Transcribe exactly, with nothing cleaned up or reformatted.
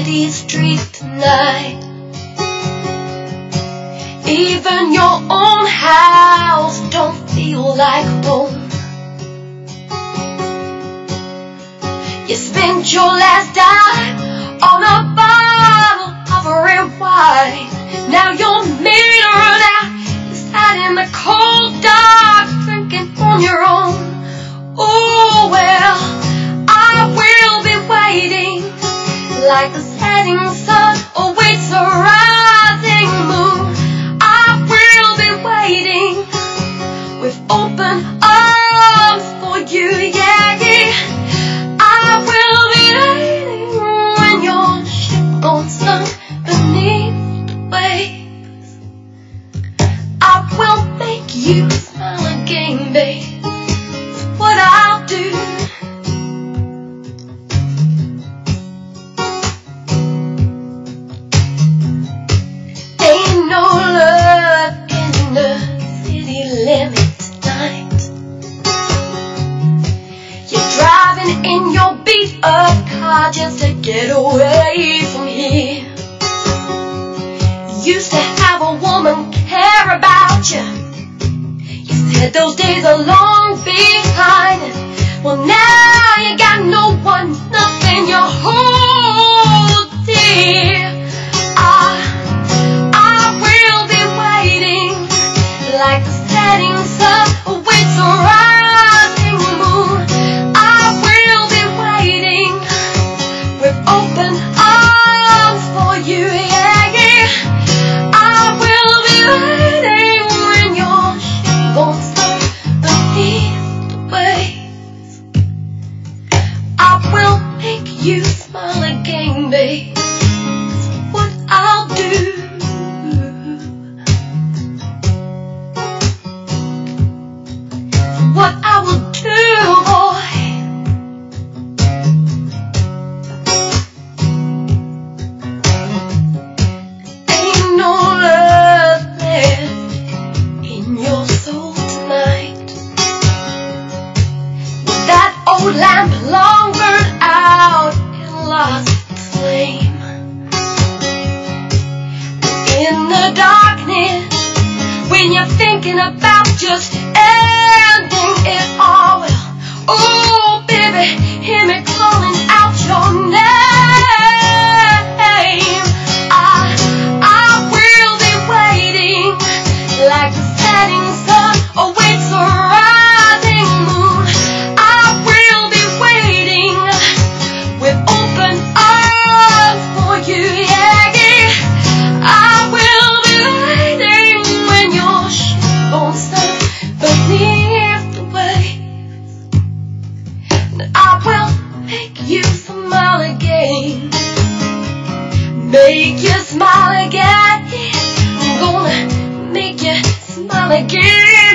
city streets tonight. Even your own house don't feel like home. You spent your last dime on a bottle of red wine. Now you're metered out, you sat in the cold dark, drinking on your own. Oh well, I will be waiting, like the setting sun awaits a rising moon. I will be waiting with open arms for you, yeah, yeah. I will be waiting when your ship goes sunk beneath the waves. I will make you smile again, babe. It's what I'll do. Ain't no love in the city limits tonight. You're driving in your beat up car just to get away from here. You used to have a woman care about you. You said those days are long behind. Well, now you got no one, nothing you hold dear. I, I will be waiting, like the setting sun awaits a rising moon. I will be waiting with open arms for you, yeah, yeah. I will be waiting when your ship goes sunk beneath the waves. I will make you smile again, babe. It's what I'll do. What I will do, boy. Ain't no love left in your soul tonight. That old lamp long burned out and lost its flame. In the darkness, when you're thinking about just ending it all, well, oh baby, hear me calling out your name. I, I will be waiting, like the setting sun awaits a rising moon. I will be waiting with open arms for you, yeah, yeah. I will be waiting when your ship goes sunk beneath the waves. And I will make you smile again, make you smile again. I'm gonna make you smile again.